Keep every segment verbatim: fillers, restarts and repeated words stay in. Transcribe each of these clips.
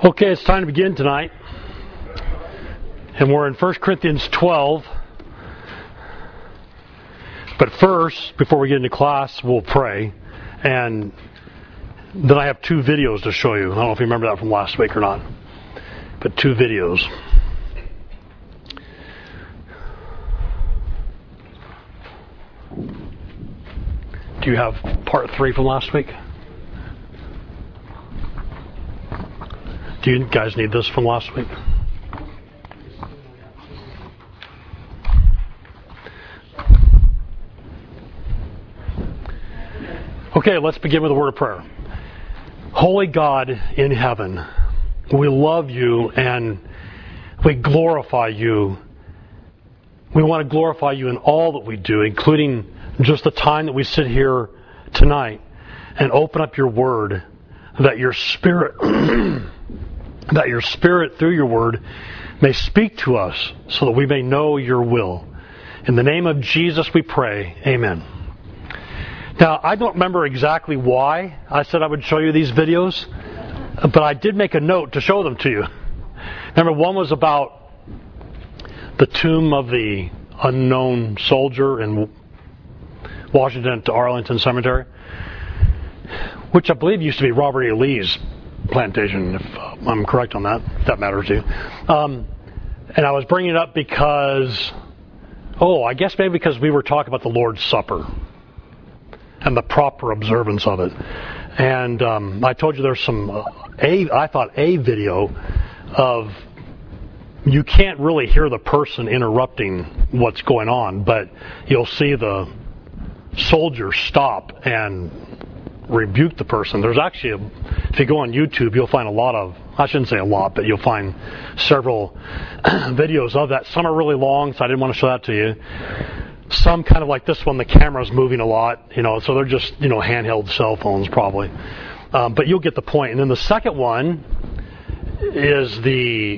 Okay, it's time to begin tonight. And we're in First Corinthians twelve. But first, before we get into class, we'll pray. And then I have two videos to show you. I don't know if you remember that from last week or not. But two videos. Do you have part three from last week? Do you guys need this from last week? Okay, let's begin with a word of prayer. Holy God in heaven, we love you and we glorify you. We want to glorify you in all that we do, including just the time that we sit here tonight and open up your word, that your spirit that your spirit through your word may speak to us so that we may know your will. In the name of Jesus we pray, amen. Now, I don't remember exactly why I said I would show you these videos, but I did make a note to show them to you. Remember, one was about the tomb of the unknown soldier in Washington to Arlington Cemetery, which I believe used to be Robert E. Lee's plantation, if uh, I'm correct on that, if that matters to you. Um, and I was bringing it up because, oh, I guess maybe because we were talking about the Lord's Supper and the proper observance of it. And um, I told you there's some, uh, a, I thought a video of, you can't really hear the person interrupting what's going on, but you'll see the soldier stop and rebuke the person. There's actually, a, if you go on YouTube, you'll find a lot of, I shouldn't say a lot, but you'll find several videos of that. Some are really long, so I didn't want to show that to you. Some kind of like this one, the camera's moving a lot, you know, so they're just, you know, handheld cell phones probably. Um, but you'll get the point. And then the second one is the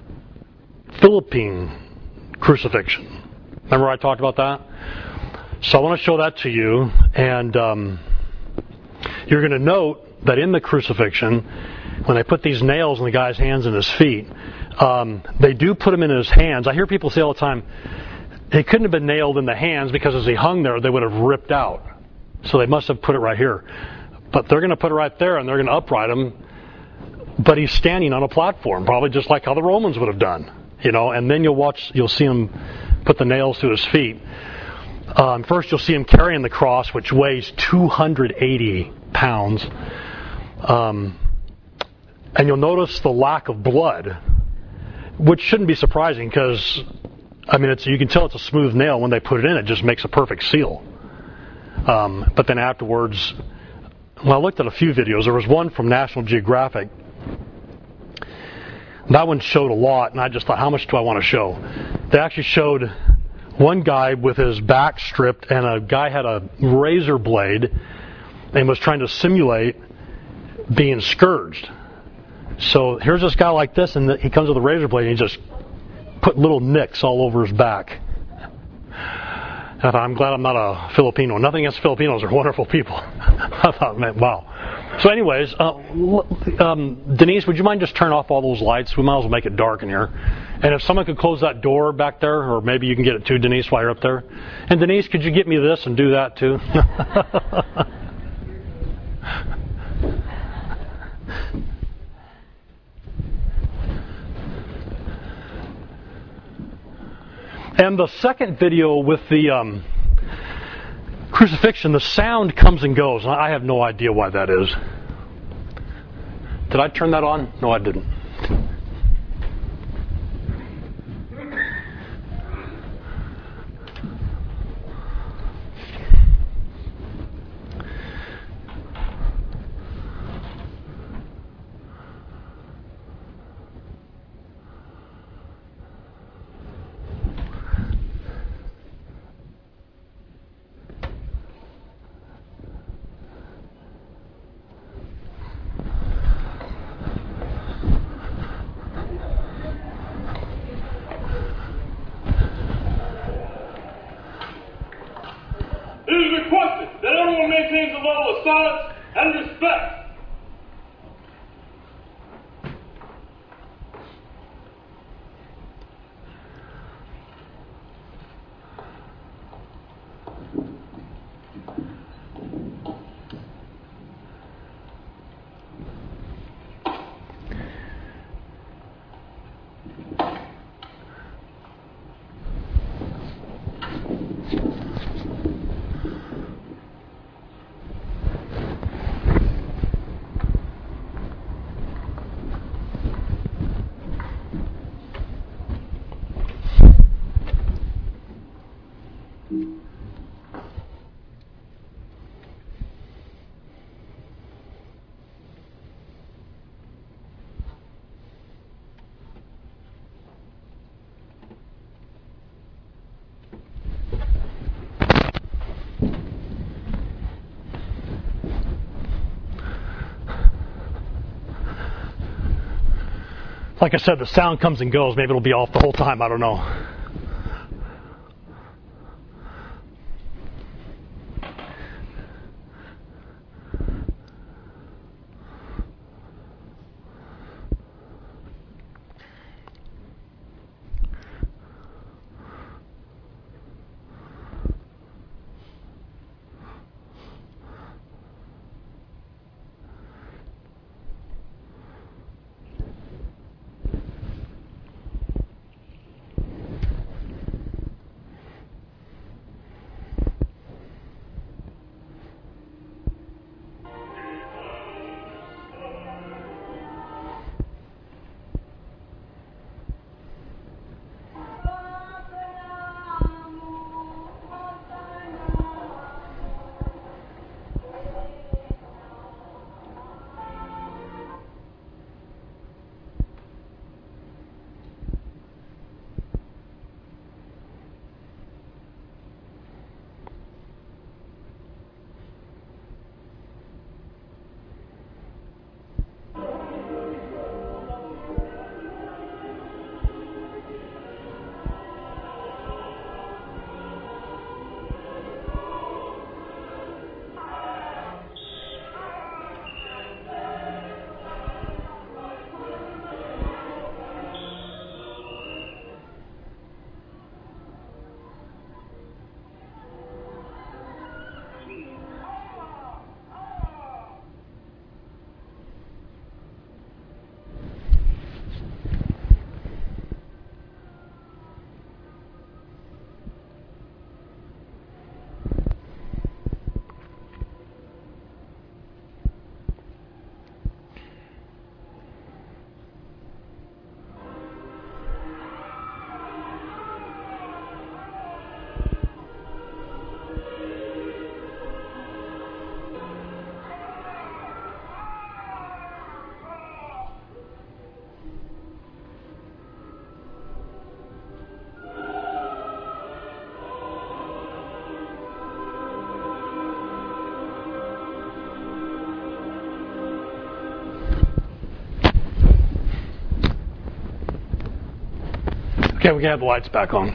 Philippine crucifixion. Remember I talked about that? So I want to show that to you, and um, you're going to note that in the crucifixion, when they put these nails in the guy's hands and his feet, um, they do put them in his hands. I hear people say all the time, it couldn't have been nailed in the hands because as he hung there, they would have ripped out. So they must have put it right here. But they're going to put it right there, and they're going to upright him. But he's standing on a platform, probably just like how the Romans would have done, you know. And then you'll watch, you'll see him put the nails to his feet. Um, first, you'll see him carrying the cross, which weighs two hundred eighty pounds. Um, and you'll notice the lack of blood, which shouldn't be surprising because, I mean, it's, you can tell it's a smooth nail. When they put it in, it just makes a perfect seal. Um, but then afterwards, well, I looked at a few videos. There was one from National Geographic. That one showed a lot, and I just thought, how much do I want to show? They actually showed one guy with his back stripped, and a guy had a razor blade and was trying to simulate being scourged. So here's this guy like this, and he comes with a razor blade, and he just put little nicks all over his back. And I thought, I'm glad I'm not a Filipino. Nothing against Filipinos. They're wonderful people. I thought, man, wow. So anyways, uh, um, Denise, would you mind just turn off all those lights? We might as well make it dark in here. And if someone could close that door back there, or maybe you can get it too, Denise, while you're up there. And Denise, could you get me this and do that too? And the second video with the um, crucifixion, the sound comes and goes. I have no idea why that is. Did I turn that on? No, I didn't. It is requested that everyone maintains a level of silence and respect. Like I said, the sound comes and goes. Maybe it'll be off the whole time. I don't know. Okay, we can have the lights back on.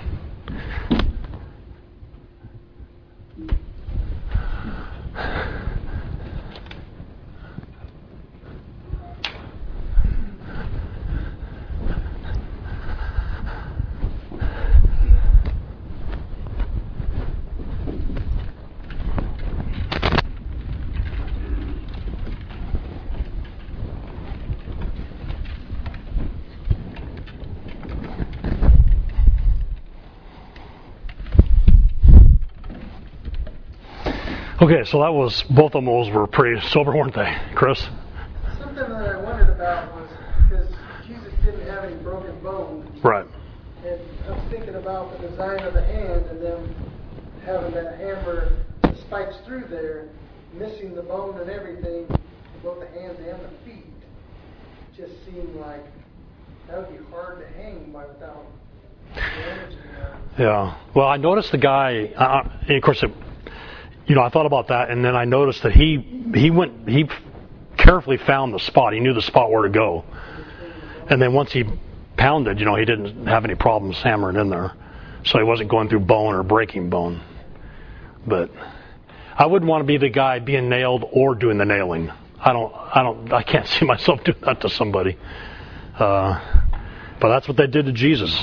Okay, so that was, both of those were pretty sober, weren't they, Chris? Something that I wondered about was, because Jesus didn't have any broken bones. Right. And I was thinking about the design of the hand and them having that hammer, the spikes through there, missing the bone and everything, both the hands and the feet. It just seemed like that would be hard to hang by without damaging them. Yeah. Well, I noticed the guy, uh, and of course, it, you know, I thought about that, and then I noticed that he he went he carefully found the spot. He knew the spot where to go, and then once he pounded, you know, he didn't have any problems hammering in there, so he wasn't going through bone or breaking bone. But I wouldn't want to be the guy being nailed or doing the nailing. I don't I don't I can't see myself doing that to somebody. Uh, but that's what they did to Jesus.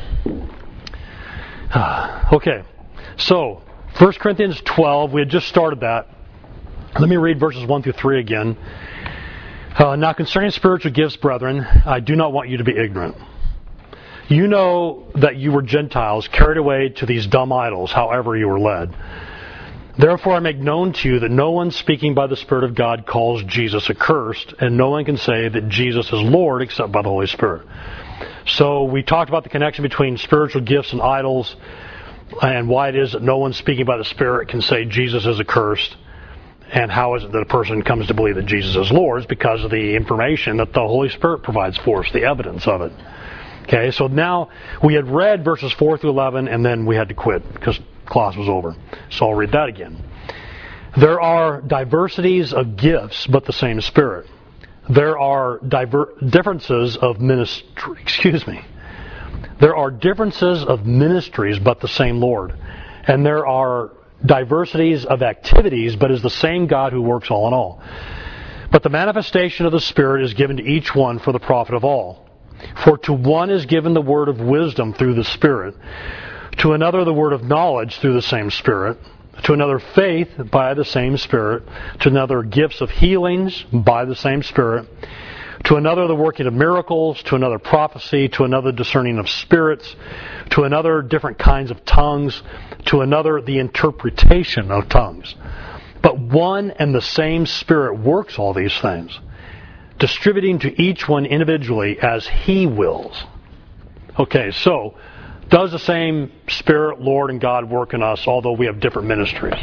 Okay, so First Corinthians twelve, we had just started that. Let me read verses one through three again. Uh, now concerning spiritual gifts, brethren, I do not want you to be ignorant. You know that you were Gentiles, carried away to these dumb idols, however you were led. Therefore I make known to you that no one speaking by the Spirit of God calls Jesus accursed, and no one can say that Jesus is Lord except by the Holy Spirit. So we talked about the connection between spiritual gifts and idols, and why it is that no one speaking by the Spirit can say Jesus is accursed, and how is it that a person comes to believe that Jesus is Lord? It's because of the information that the Holy Spirit provides for us, the evidence of it. Okay, so now we had read verses four through eleven, and then we had to quit because class was over. So I'll read that again. There are diversities of gifts, but the same Spirit. there are diver- differences of ministry. Excuse me. There are differences of ministries, but the same Lord. And there are diversities of activities, but is the same God who works all in all. But the manifestation of the Spirit is given to each one for the profit of all. For to one is given the word of wisdom through the Spirit, to another the word of knowledge through the same Spirit, to another faith by the same Spirit, to another gifts of healings by the same Spirit, to another the working of miracles, to another prophecy, to another discerning of spirits, to another different kinds of tongues, to another the interpretation of tongues. But one and the same Spirit works all these things, distributing to each one individually as He wills. Okay, so does the same Spirit, Lord, and God work in us, although we have different ministries?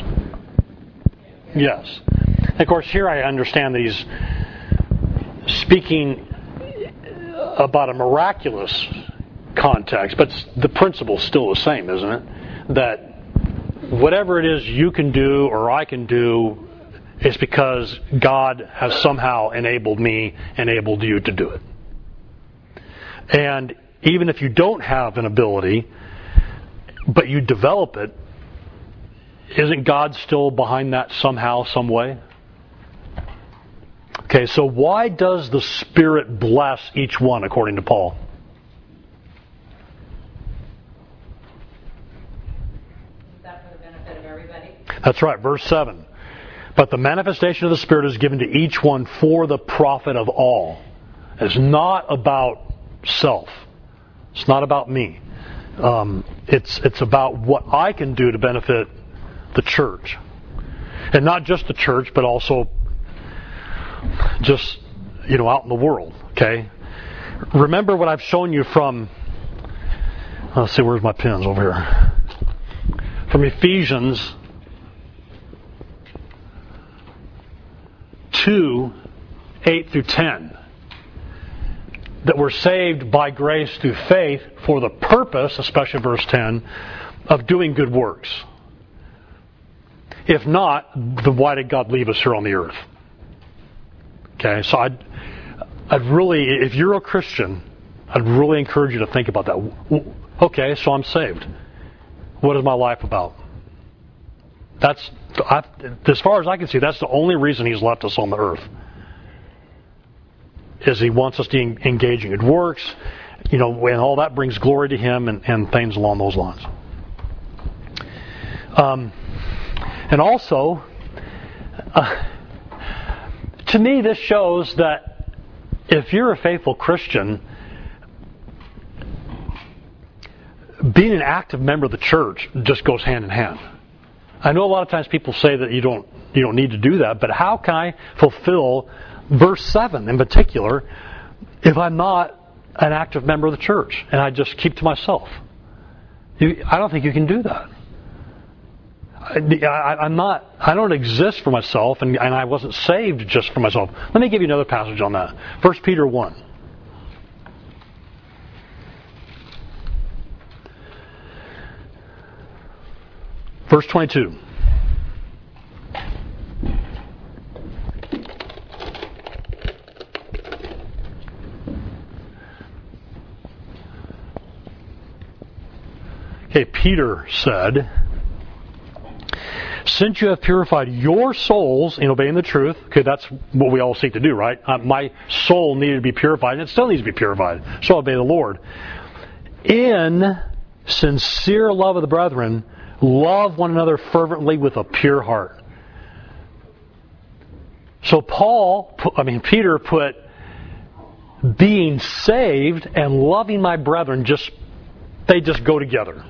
Yes. And of course, here I understand that he's speaking about a miraculous context, but the principle's still the same, isn't it? That whatever it is you can do or I can do, it's because God has somehow enabled me, enabled you to do it. And even if you don't have an ability, but you develop it, isn't God still behind that somehow, some way? Okay, so why does the Spirit bless each one according to Paul? Is that for the benefit of everybody? That's right, verse seven. But the manifestation of the Spirit is given to each one for the profit of all. It's not about self. It's not about me. Um, it's it's about what I can do to benefit the church. And not just the church, but also just, you know, out in the world, okay? Remember what I've shown you from, let's see, where's my pens over here? From Ephesians two, eight through ten. That we're saved by grace through faith for the purpose, especially verse ten, of doing good works. If not, then why did God leave us here on the earth? Okay, so I'd, I'd really, if you're a Christian, I'd really encourage you to think about that. Okay, so I'm saved. What is my life about? That's, I, as far as I can see, that's the only reason He's left us on the earth. Is He wants us to engage in good works, you know, and all that brings glory to Him and, and things along those lines. Um, and also, uh, to me, this shows that if you're a faithful Christian, being an active member of the church just goes hand in hand. I know a lot of times people say that you don't you don't need to do that, but how can I fulfill verse seven in particular if I'm not an active member of the church and I just keep to myself? You, I don't think you can do that. I, I, I'm not. I don't exist for myself, and, and I wasn't saved just for myself. Let me give you another passage on that. First Peter one. Verse twenty-two. Okay, Peter said, since you have purified your souls in obeying the truth, okay, that's what we all seek to do, right? Uh, my soul needed to be purified, and it still needs to be purified, so obey the Lord. In sincere love of the brethren, love one another fervently with a pure heart. So Paul, I mean Peter put being saved and loving my brethren, just they just go together.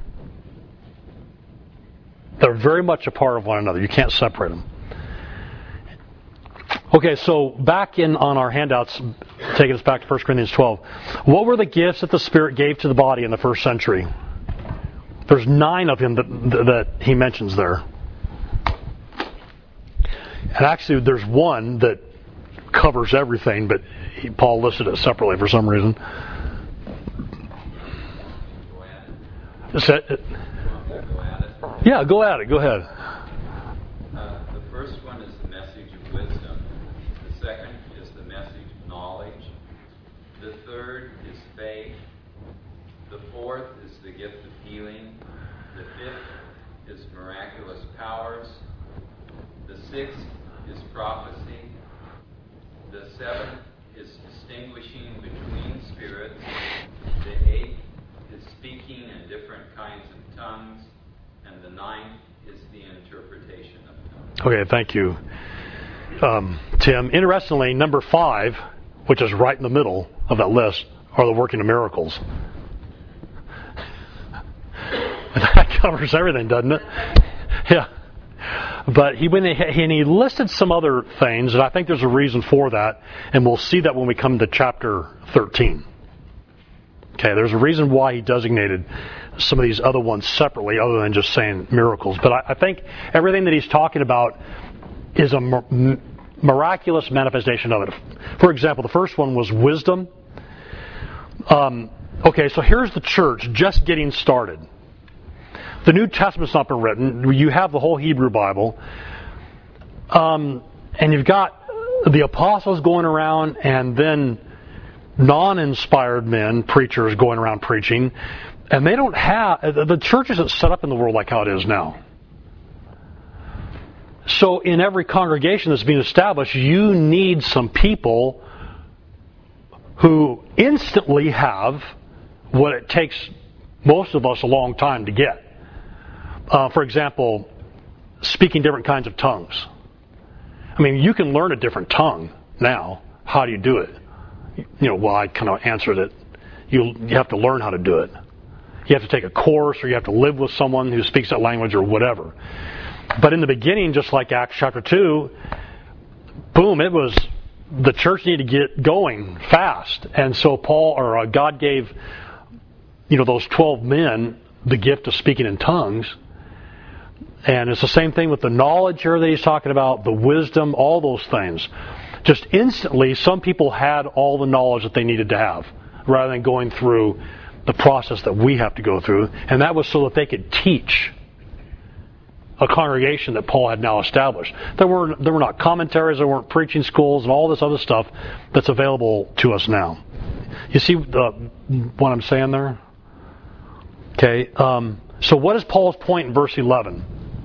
They're very much a part of one another. You can't separate them. Okay, so back in on our handouts, taking us back to First Corinthians twelve. What were the gifts that the Spirit gave to the body in the first century? There's nine of them that, that he mentions there. And actually, there's one that covers everything, but he, Paul listed it separately for some reason. Is that, yeah, go at it. Go ahead. Uh, the first one is the message of wisdom. The second is the message The third is faith. The fourth is the gift of healing. The fifth is miraculous powers. The sixth is prophecy. The seventh is distinguishing between spirits. The eighth is speaking in different kinds of tongues. And the ninth is the interpretation of tongues. Okay, thank you, um, Tim. Interestingly, number five, which is right in the middle of that list, are the working of miracles. That covers everything, doesn't it? Yeah. But he went and he listed some other things, and I think there's a reason for that, and we'll see that when we come to chapter thirteen. Okay, there's a reason why he designated some of these other ones separately, other than just saying miracles. But I, I think everything that he's talking about is a mir- miraculous manifestation of it. For example, the first one was wisdom. Um, okay, so here's the church just getting started. The New Testament's not been written. You have the whole Hebrew Bible. Um, and you've got the apostles going around, and then non-inspired men, preachers, going around preaching. And they don't have... The church isn't set up in the world like how it is now. So in every congregation that's being established, you need some people who instantly have what it takes most of us a long time to get. Uh, for example, speaking different kinds of tongues. I mean, you can learn a different tongue now. How do you do it? You know, well, I kind of answered it. You, you have to learn how to do it. You have to take a course, or you have to live with someone who speaks that language, or whatever. But in the beginning, just like Acts chapter two, boom, it was, the church needed to get going fast. And so Paul, or uh, God gave, you know, those twelve men the gift of speaking in tongues. And it's the same thing with the knowledge here that he's talking about, the wisdom, all those things. Just instantly, some people had all the knowledge that they needed to have, rather than going through the process that we have to go through. And that was so that they could teach a congregation that Paul had now established. There were there were not commentaries, there weren't preaching schools, and all this other stuff that's available to us now. You see the, what I'm saying there? Okay. Um, so what is Paul's point in verse eleven?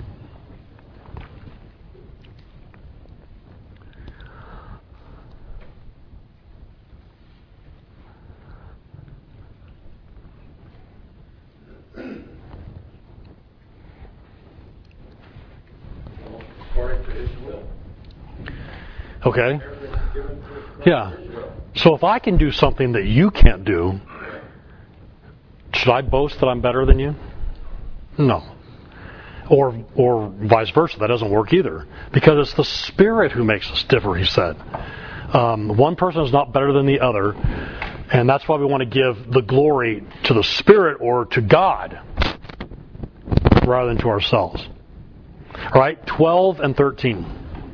According to his will. Okay. Yeah. So if I can do something that you can't do, should I boast that I'm better than you? No. Or or vice versa. That doesn't work either. Because it's the Spirit who makes us differ, he said. Um, one person is not better than the other. And that's why we want to give the glory to the Spirit or to God rather than to ourselves. All right, twelve and thirteen.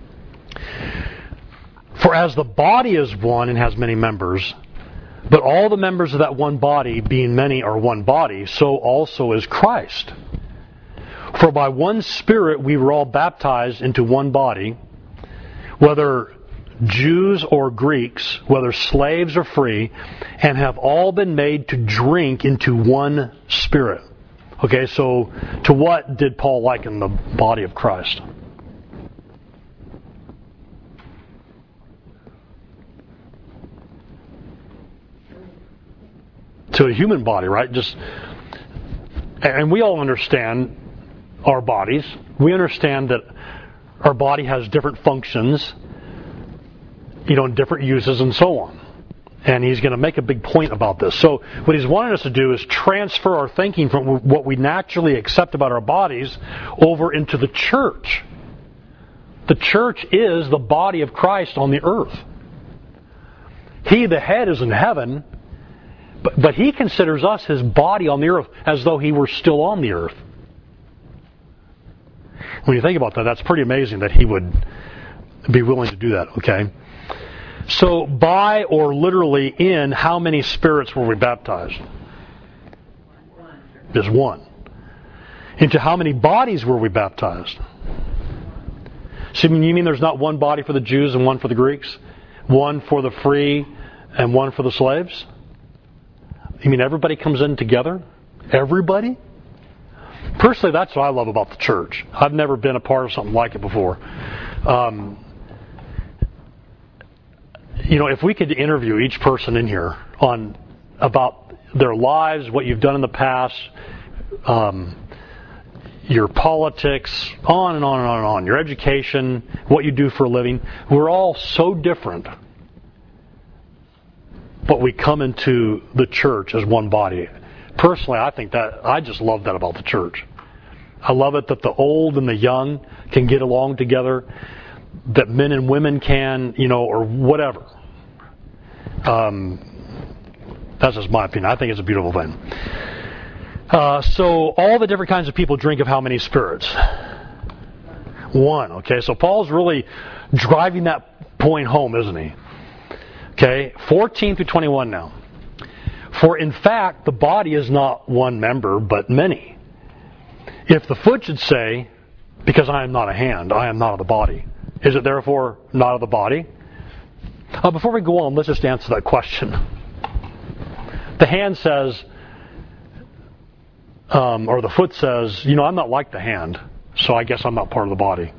For as the body is one and has many members, but all the members of that one body, being many, are one body, so also is Christ. For by one Spirit we were all baptized into one body, whether Jews or Greeks, whether slaves or free, and have all been made to drink into one Spirit. Okay, so to what did Paul liken the body of Christ? To a human body, right? Just, and we all understand our bodies. We understand that our body has different functions, you know, different uses and so on. And he's going to make a big point about this. So what he's wanting us to do is transfer our thinking from what we naturally accept about our bodies over into the church. The church is the body of Christ on the earth. He, the head, is in heaven, but, but he considers us his body on the earth as though he were still on the earth. When you think about that, that's pretty amazing that he would be willing to do that, okay? So, by or literally in, how many spirits were we baptized? Just one. Into how many bodies were we baptized? So you mean there's not one body for the Jews and one for the Greeks? One for the free and one for the slaves? You mean everybody comes in together? Everybody? Personally, that's what I love about the church. I've never been a part of something like it before. Um, you know, if we could interview each person in here on about their lives, what you've done in the past, um, your politics, on and on and on and on, your education, what you do for a living, we're all so different. But we come into the church as one body. Personally, I think that, I just love that about the church. I love it that the old and the young can get along together, that men and women can, you know, or whatever. Um, that's just my opinion. I think it's a beautiful thing. Uh, so all the different kinds of people drink of how many spirits? One. Okay, so Paul's really driving that point home, isn't he? Okay, fourteen through twenty-one now. For in fact, the body is not one member, but many. If the foot should say, because I am not a hand, I am not of the body, is it therefore not of the body? Uh, before we go on, let's just answer that question. The hand says, um, or the foot says, you know, I'm not like the hand, so I guess I'm not part of the body.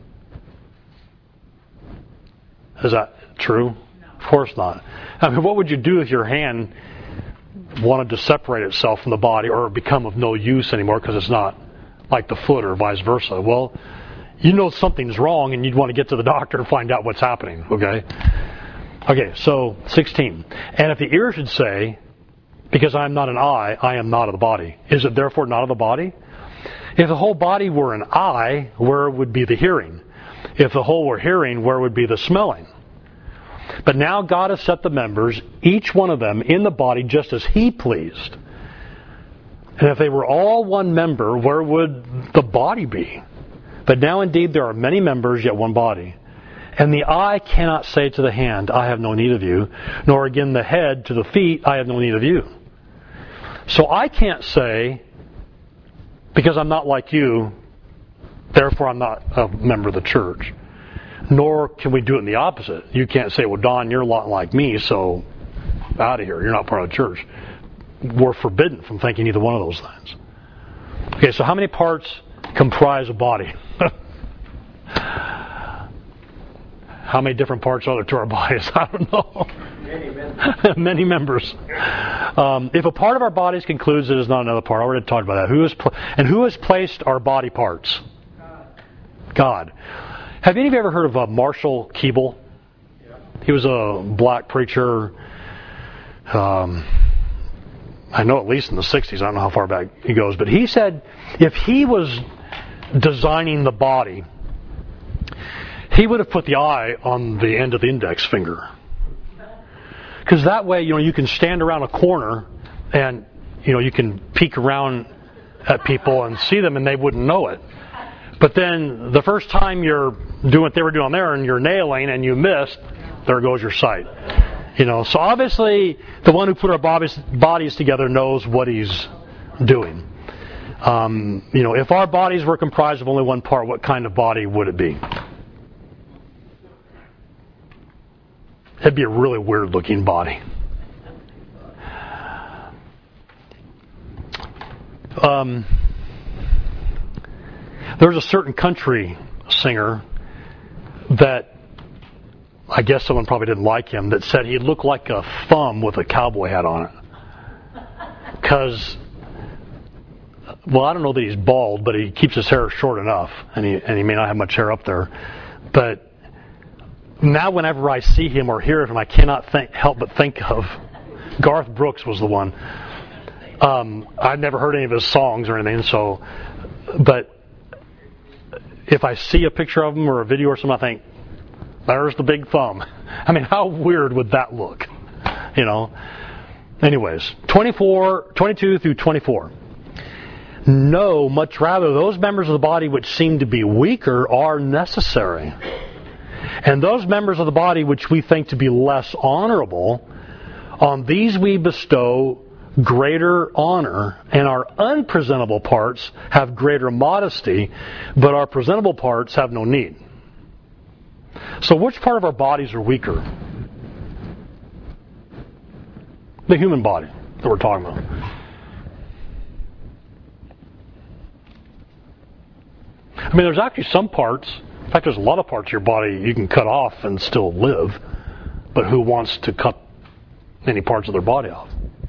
Is that true? No. Of course not. I mean, what would you do if your hand wanted to separate itself from the body or become of no use anymore because it's not like the foot or vice versa? Well, you know something's wrong and you'd want to get to the doctor and find out what's happening, okay? Okay, so sixteen. And if the ear should say, because I am not an eye, I am not of the body, is it therefore not of the body? If the whole body were an eye, where would be the hearing? If the whole were hearing, where would be the smelling? But now God has set the members, each one of them, in the body just as He pleased. And if they were all one member, where would the body be? But now indeed there are many members, yet one body. And the eye cannot say to the hand, I have no need of you, nor again the head to the feet, I have no need of you. So I can't say, because I'm not like you, therefore I'm not a member of the church. Nor can we do it in the opposite. You can't say, well, Don, you're a lot like me, so out of here. You're not part of the church. We're forbidden from thinking either one of those things. Okay, so how many parts comprise a body? How many different parts are there to our bodies? I don't know. Many members. Many members. Um, if a part of our bodies concludes it is not another part, I already talked about that. Who is pl- and who has placed our body parts? God. God. Have any of you ever heard of uh, Marshall Keeble? Yeah. He was a black preacher. Um, I know at least in the sixties. I don't know how far back he goes, but he said if he was designing the body, he would have put the eye on the end of the index finger. Because that way, you know, you can stand around a corner and, you know, you can peek around at people and see them and they wouldn't know it. But then the first time you're doing what they were doing there and you're nailing and you missed, there goes your sight. You know, so obviously the one who put our bodies, bodies together knows what he's doing. Um, you know, if our bodies were comprised of only one part, what kind of body would it be? It'd be a really weird looking body. Um, there was a certain country singer that I guess someone probably didn't like him that said he looked like a thumb with a cowboy hat on it. Because, well, I don't know that he's bald, but he keeps his hair short enough, and he and he may not have much hair up there. But now whenever I see him or hear of him, I cannot think, help but think of Garth Brooks was the one. Um, I've never heard any of his songs or anything, so, but if I see a picture of him or a video or something, I think, there's the big thumb. I mean, how weird would that look? You know? Anyways, twenty-four, twenty-two through twenty-four. No, much rather, those members of the body which seem to be weaker are necessary. And those members of the body which we think to be less honorable, on these we bestow greater honor, and our unpresentable parts have greater modesty, but our presentable parts have no need. So which part of our bodies are weaker? The human body that we're talking about. I mean, there's actually some parts, in fact, there's a lot of parts of your body you can cut off and still live, but who wants to cut any parts of their body off?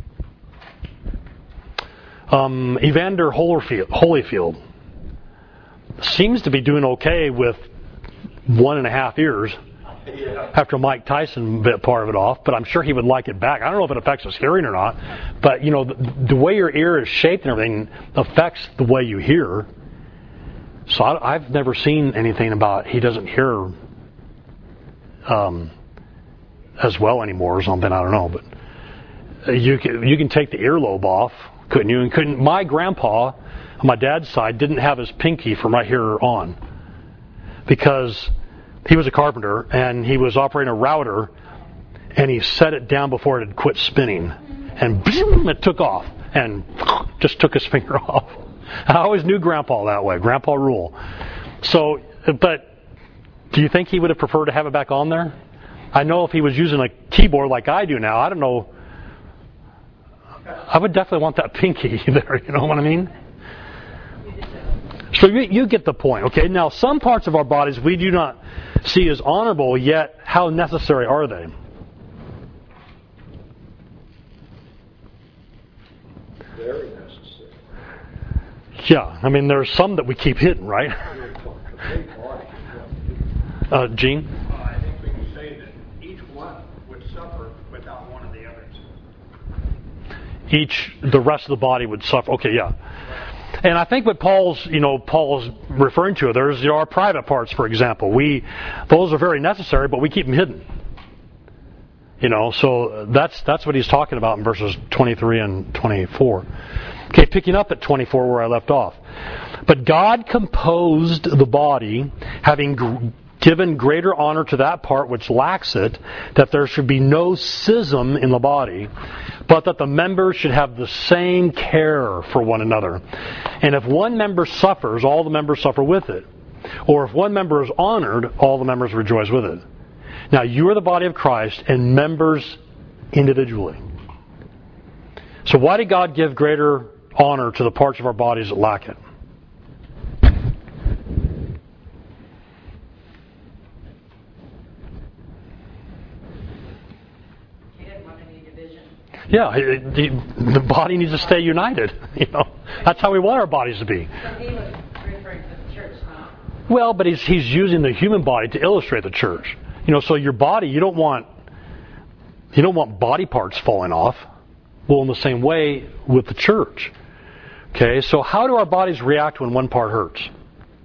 Um, Evander Holyfield, Holyfield seems to be doing okay with one and a half ears after Mike Tyson bit part of it off, but I'm sure he would like it back. I don't know if it affects his hearing or not, but you know, the, the way your ear is shaped and everything affects the way you hear. So I, I've never seen anything about he doesn't hear um, as well anymore or something. I don't know, but you can you can take the earlobe off, couldn't you? And couldn't my grandpa on my dad's side didn't have his pinky from right here on because he was a carpenter and he was operating a router and he set it down before it had quit spinning and boom, it took off and just took his finger off. I always knew Grandpa that way, Grandpa rule. So, but do you think he would have preferred to have it back on there? I know if he was using a keyboard like I do now, I don't know. I would definitely want that pinky there, you know what I mean? So you, you get the point, okay? Now, some parts of our bodies we do not see as honorable, yet how necessary are they? Very necessary. Yeah, I mean, there's some that we keep hidden, right? uh, Gene? Well, I think we can say that each one would suffer without one of the others. Each, the rest of the body would suffer. Okay, yeah. And I think what Paul's, you know, Paul's referring to, there's you know, our private parts, for example. We, those are very necessary, but we keep them hidden. You know, so that's that's what he's talking about in verses twenty-three and twenty-four. Okay, picking up at twenty-four where I left off. But God composed the body, having g- given greater honor to that part which lacks it, that there should be no schism in the body, but that the members should have the same care for one another. And if one member suffers, all the members suffer with it. Or if one member is honored, all the members rejoice with it. Now, you are the body of Christ and members individually. So why did God give greater honor to the parts of our bodies that lack it? He didn't want any division. Yeah, the, the body needs to stay united. You know, that's how we want our bodies to be. So he was referring to the church now. Well, but he's he's using the human body to illustrate the church. You know, so your body, you don't want you don't want body parts falling off. Well, in the same way with the church. Okay, so how do our bodies react when one part hurts? It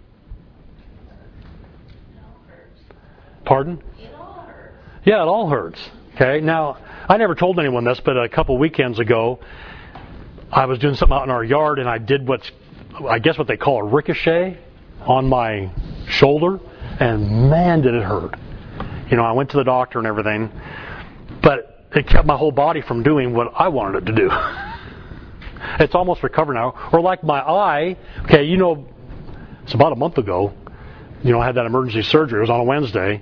all hurts. Pardon? It all hurts. Yeah, it all hurts. Okay, now, I never told anyone this, but a couple weekends ago, I was doing something out in our yard, and I did what's, I guess what they call a ricochet on my shoulder, and man, did it hurt. You know, I went to the doctor and everything, but it kept my whole body from doing what I wanted it to do. It's almost recovered now. Or like my eye, okay, you know, it's about a month ago, you know, I had that emergency surgery. It was on a Wednesday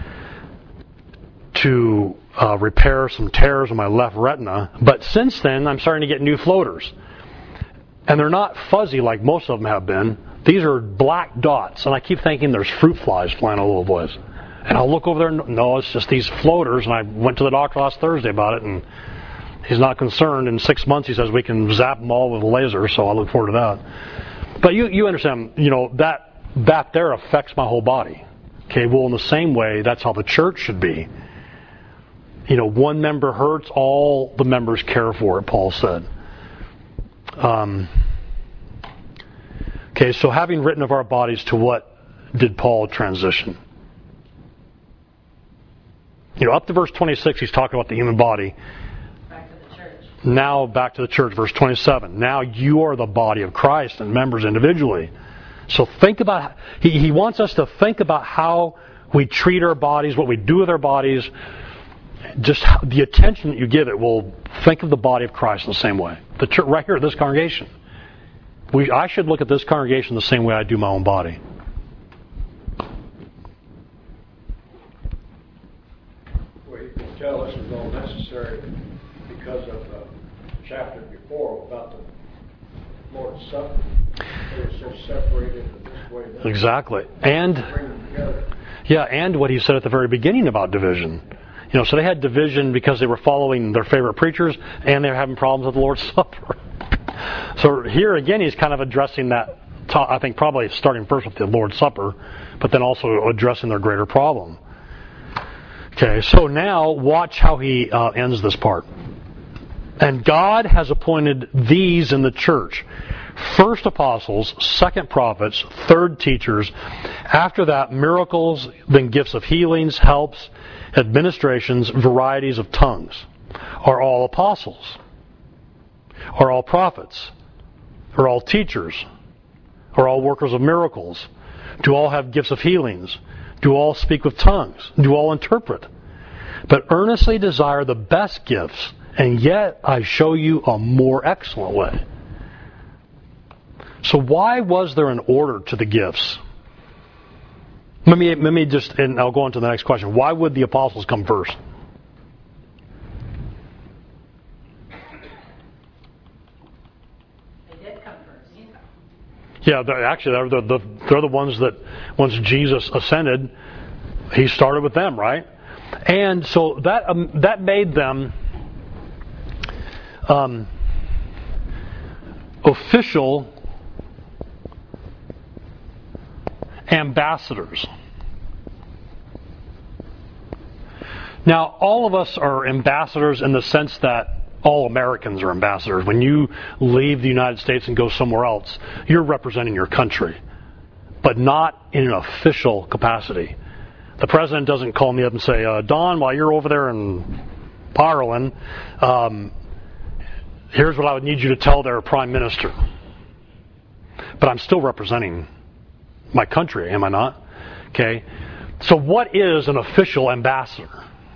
to uh, repair some tears in my left retina. But since then, I'm starting to get new floaters. And they're not fuzzy like most of them have been. These are black dots. And I keep thinking there's fruit flies flying all over the place. And I'll look over there and no, it's just these floaters. And I went to the doctor last Thursday about it, and he's not concerned. In six months, he says we can zap them all with a laser, so I look forward to that. But you you understand, you know, that that there affects my whole body. Okay, well, in the same way, that's how the church should be. You know, one member hurts, all the members care for it, Paul said. Um, okay, so having written of our bodies, to what did Paul transition? You know, up to verse twenty-six, he's talking about the human body. Back to the church. Now back to the church, verse twenty-seven. Now you are the body of Christ and members individually. So think about, he, he wants us to think about how we treat our bodies, what we do with our bodies, just how, the attention that you give it. Well, think of the body of Christ in the same way. The church, right here, this congregation. We, I should look at this congregation the same way I do my own body. Well, you can tell us it's all necessary because of the chapter before about the Lord's Supper. They were so separated in this way. That Exactly. And bring them together. yeah, and what he said at the very beginning about division. You know, so they had division because they were following their favorite preachers and they were having problems with the Lord's Supper. So here again, he's kind of addressing that, I think probably starting first with the Lord's Supper, but then also addressing their greater problem. Okay, so now watch how he uh, ends this part. And God has appointed these in the church: first apostles, second prophets, third teachers, after that miracles, then gifts of healings, helps, administrations, varieties of tongues. Are all apostles? Are all prophets? Are all teachers? Are all workers of miracles? Do all have gifts of healings? Do all speak with tongues? Do all interpret? But earnestly desire the best gifts, and yet I show you a more excellent way. So why was there an order to the gifts? Let me, let me just, and I'll go on to the next question. Why would the apostles come first? They did come first. Yeah, they're, actually, they're the, the, they're the ones that, once Jesus ascended, he started with them, right? And so that um, that made them um, official ambassadors. Now, all of us are ambassadors in the sense that all Americans are ambassadors. When you leave the United States and go somewhere else, you're representing your country, but not in an official capacity. The president doesn't call me up and say, uh, Don, while you're over there in Ireland, um, here's what I would need you to tell their prime minister. But I'm still representing my country, am I not? Okay. So what is an official ambassador?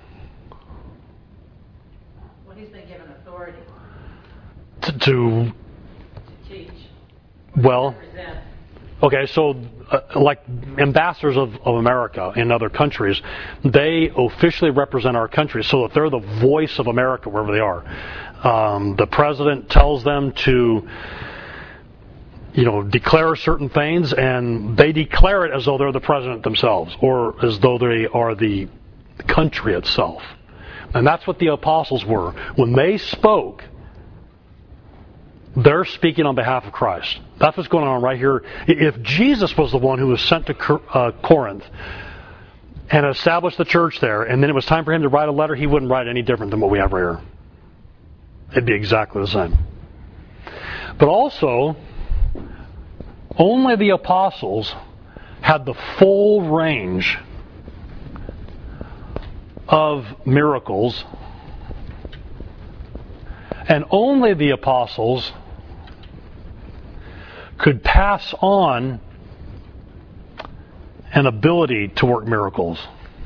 Well, he's been given authority To, to to teach, well, present. okay, so uh, like ambassadors of, of America in other countries, they officially represent our country, so that they're the voice of America wherever they are. Um, the president tells them to, you know, declare certain things, and they declare it as though they're the president themselves, or as though they are the country itself. And that's what the apostles were. When they spoke, they're speaking on behalf of Christ. That's what's going on right here. If Jesus was the one who was sent to uh, Corinth and established the church there, and then it was time for him to write a letter, he wouldn't write any different than what we have right here. It'd be exactly the same. But also, only the apostles had the full range of miracles, and only the apostles could pass on an ability to work miracles.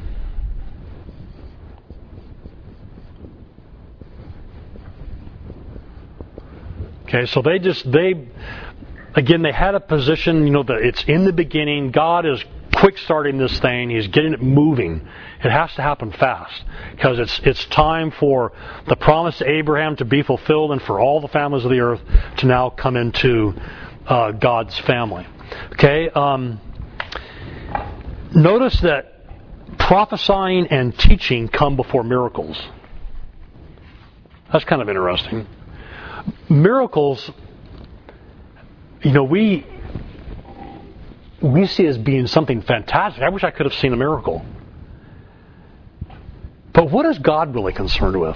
Okay, so they just, they, again, they had a position, you know, that it's in the beginning. God is quick starting this thing. He's getting it moving. It has to happen fast because it's it's time for the promise to Abraham to be fulfilled and for all the families of the earth to now come into uh, God's family. Okay, um, notice that prophesying and teaching come before miracles. That's kind of interesting. Miracles, you know, we we see as being something fantastic. I wish I could have seen a miracle. But what is God really concerned with?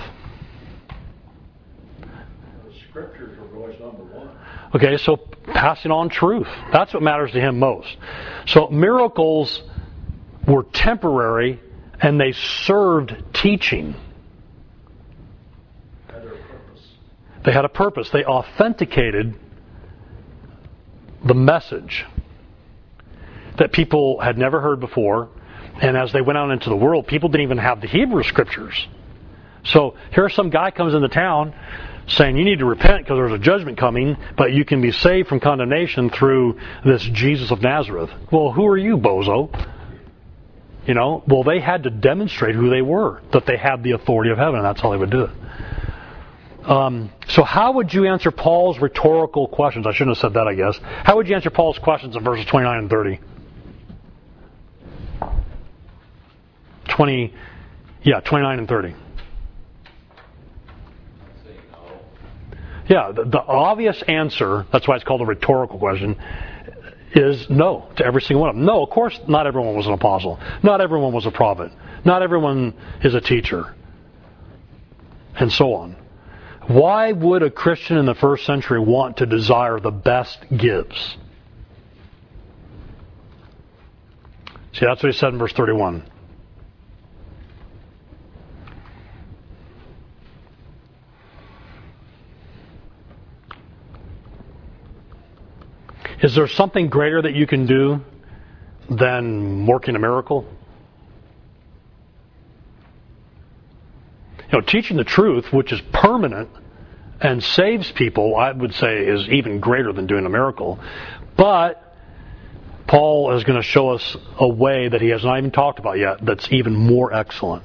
The scriptures are always number one. Okay, so passing on truth. That's what matters to him most. So miracles were temporary and they served teaching. Had their purpose. They had a purpose. They authenticated the message that people had never heard before. And as they went out into the world, people didn't even have the Hebrew scriptures. So here some guy comes into town saying you need to repent because there's a judgment coming, but you can be saved from condemnation through this Jesus of Nazareth. Well, who are you, bozo? You know, well, they had to demonstrate who they were, that they had the authority of heaven, and that's how they would do it. Um, so how would you answer Paul's rhetorical questions? I shouldn't have said that, I guess. How would you answer Paul's questions in verses twenty-nine and thirty? twenty, yeah, twenty-nine and thirty. Say no. Yeah, the, the obvious answer, that's why it's called a rhetorical question, is no to every single one of them. No, of course not everyone was an apostle. Not everyone was a prophet. Not everyone is a teacher. And so on. Why would a Christian in the first century want to desire the best gifts? See, that's what he said in verse thirty-one. Is there something greater that you can do than working a miracle? You know, teaching the truth, which is permanent and saves people, I would say is even greater than doing a miracle. But Paul is going to show us a way that he has not even talked about yet that's even more excellent.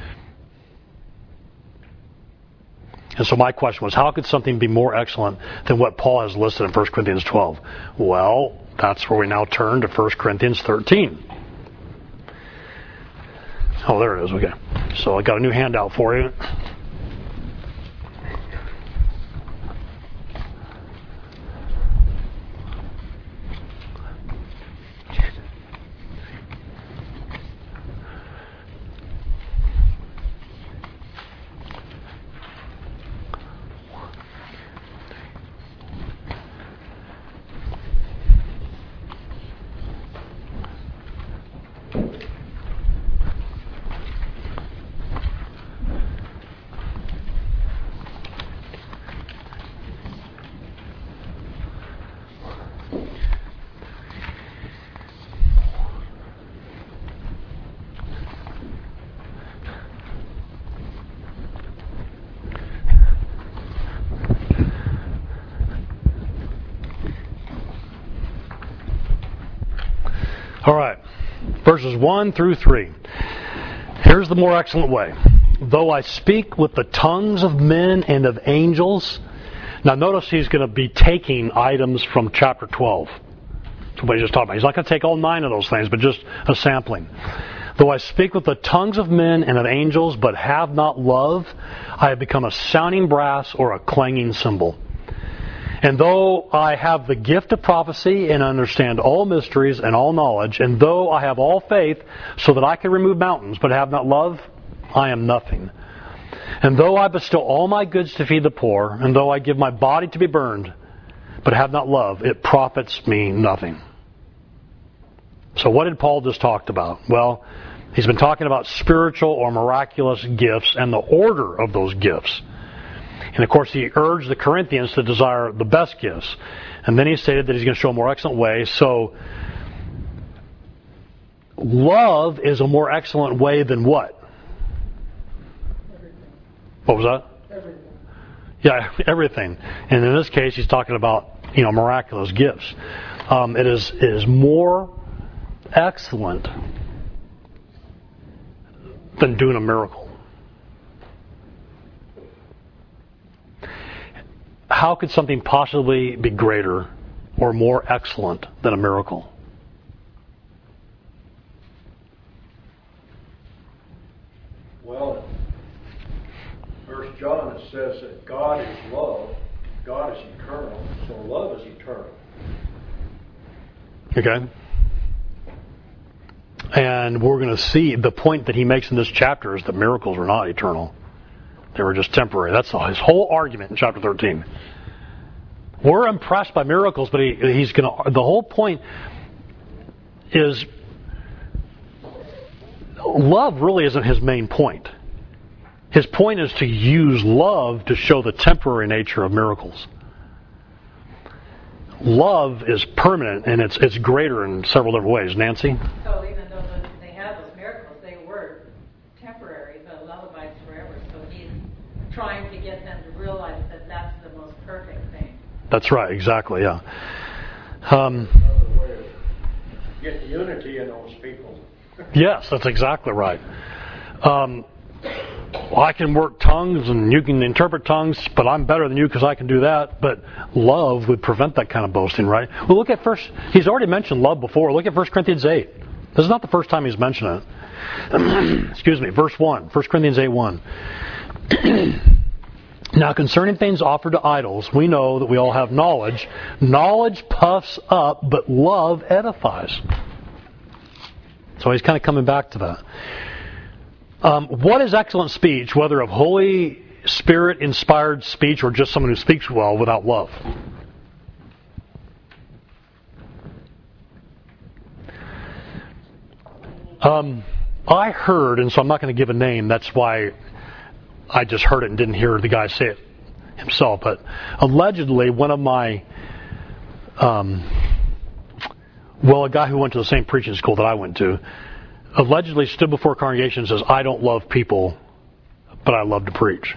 And so my question was, how could something be more excellent than what Paul has listed in First Corinthians twelve? Well, that's where we now turn to First Corinthians thirteen. Oh, there it is. Okay. So I got a new handout for you. All right, verses one through three. Here's the more excellent way. Though I speak with the tongues of men and of angels. Now notice he's going to be taking items from chapter twelve. That's what he just talked about. He's not going to take all nine of those things, but just a sampling. Though I speak with the tongues of men and of angels, but have not love, I have become a sounding brass or a clanging cymbal. And though I have the gift of prophecy and understand all mysteries and all knowledge, and though I have all faith so that I can remove mountains, but have not love, I am nothing. And though I bestow all my goods to feed the poor, and though I give my body to be burned, but have not love, it profits me nothing. So what did Paul just talk about? Well, he's been talking about spiritual or miraculous gifts and the order of those gifts. And of course, he urged the Corinthians to desire the best gifts. And then he stated that he's going to show a more excellent way. So, love is a more excellent way than what? Everything. What was that? Everything. Yeah, everything. And in this case, he's talking about, you know, miraculous gifts. Um, it is it is more excellent than doing a miracle. How could something possibly be greater or more excellent than a miracle? Well, in First John it says that God is love, God is eternal, so love is eternal. Okay. And we're going to see the point that he makes in this chapter is that miracles are not eternal. They were just temporary. That's his whole argument in chapter thirteen. We're impressed by miracles, but he, he's going to. The whole point is love really isn't his main point. His point is to use love to show the temporary nature of miracles. Love is permanent and it's it's greater in several different ways. Nancy? So even though those, they had those miracles, they were temporary. The love abides forever. So he's trying to get them to realize that that's the most perfect thing. That's right, exactly, yeah. Um, Another way of getting unity in those people. yes, that's exactly right. Um, well, I can work tongues and you can interpret tongues, but I'm better than you because I can do that. But love would prevent that kind of boasting, right? Well, look at first. He's already mentioned love before. Look at First Corinthians eight. This is not the first time he's mentioned it. Excuse me. Verse one. First Corinthians eight one. Now concerning things offered to idols, we know that we all have knowledge. Knowledge puffs up, but love edifies. So he's kind of coming back to that. Um, what is excellent speech, whether of Holy Spirit inspired speech or just someone who speaks well without love? Um, I heard, and so I'm not going to give a name, that's why I just heard it and didn't hear the guy say it himself, but allegedly one of my, um, well, a guy who went to the same preaching school that I went to, allegedly stood before a congregation and says, I don't love people, but I love to preach.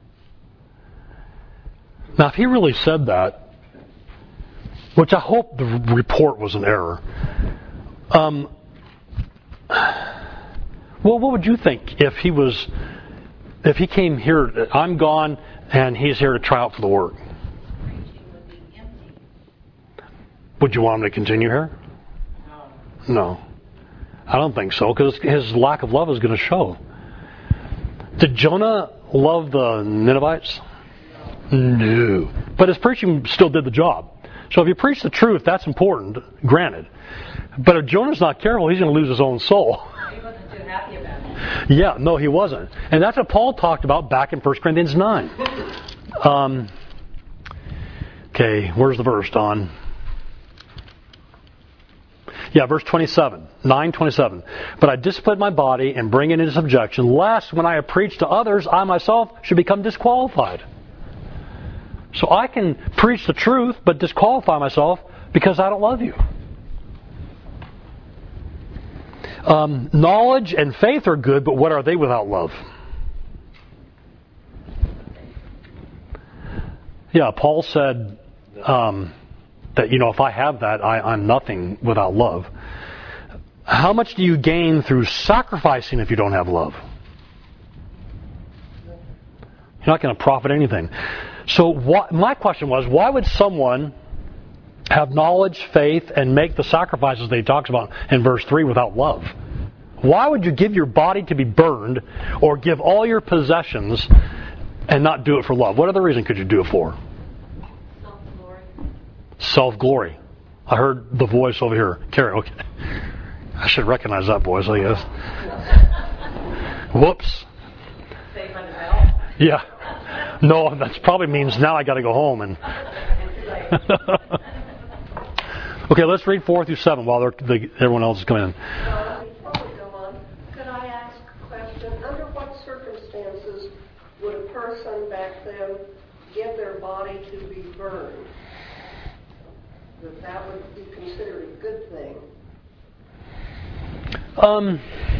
Now, if he really said that, which I hope the report was an error, um, well, what would you think if he was, if he came here, I'm gone, and he's here to try out for the work? Would you want him to continue here? No. I don't think so, because his lack of love is going to show. Did Jonah love the Ninevites? No. But his preaching still did the job. So if you preach the truth, that's important, granted. But if Jonah's not careful, he's going to lose his own soul. He wasn't too happy about it. Yeah, no, he wasn't. And that's what Paul talked about back in First Corinthians nine. Um, okay, where's the verse, Don? Yeah, verse twenty-seven, nine twenty-seven. But I discipline my body and bring it into subjection, lest when I have preached to others, I myself should become disqualified. So I can preach the truth, but disqualify myself because I don't love you. Um, knowledge and faith are good, but what are they without love? Yeah, Paul said um, that, you know, if I have that, I, I'm nothing without love. How much do you gain through sacrificing if you don't have love? You're not going to profit anything. So what, my question was, why would someone have knowledge, faith, and make the sacrifices that he talks about in verse three without love? Why would you give your body to be burned or give all your possessions and not do it for love? What other reason could you do it for? Self-glory. Self-glory. I heard the voice over here. Carrie, okay. I should recognize that voice, I guess. Whoops. Saved by the bell. Yeah. No, that probably means now I got to go home and. Okay, let's read four through seven while the, everyone else is coming in. Uh, before we go on, could I ask a question? Under what circumstances would a person back then give their body to be burned? That that would be considered a good thing. Um.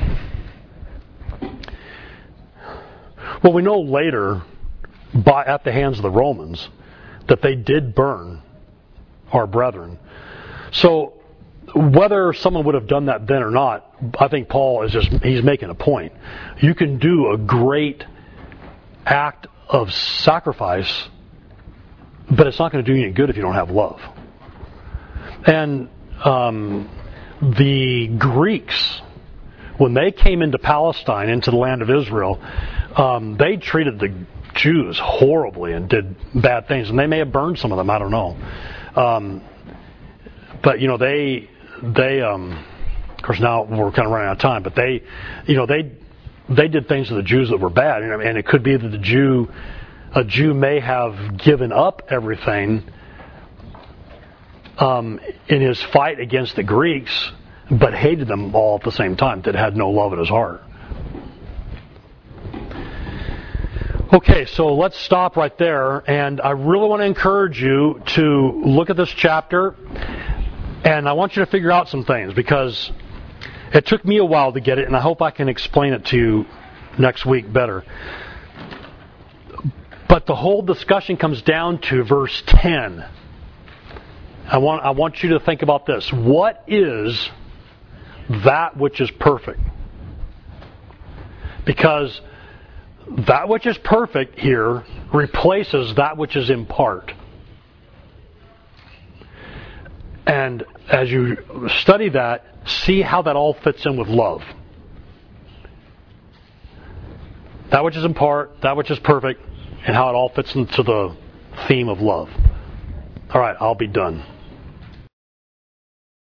Well, we know later, by at the hands of the Romans, that they did burn our brethren. So whether someone would have done that then or not, I think Paul is just, he's making a point. You can do a great act of sacrifice, but it's not going to do you any good if you don't have love. And um, the Greeks, when they came into Palestine, into the land of Israel, um, they treated the Jews horribly and did bad things, and they may have burned some of them. I don't know, um, but you know they they um, of course now we're kind of running out of time. But they, you know they they did things to the Jews that were bad, you know, and it could be that the Jew a Jew may have given up everything um, in his fight against the Greeks, but hated them all at the same time. That had no love in his heart. Okay, so let's stop right there, and I really want to encourage you to look at this chapter, and I want you to figure out some things, because it took me a while to get it, and I hope I can explain it to you next week better. But the whole discussion comes down to verse ten. I want, I want you to think about this. What is that which is perfect? Because that which is perfect here replaces that which is in part. And as you study that, see how that all fits in with love. That which is in part, that which is perfect, and how it all fits into the theme of love. All right, I'll be done.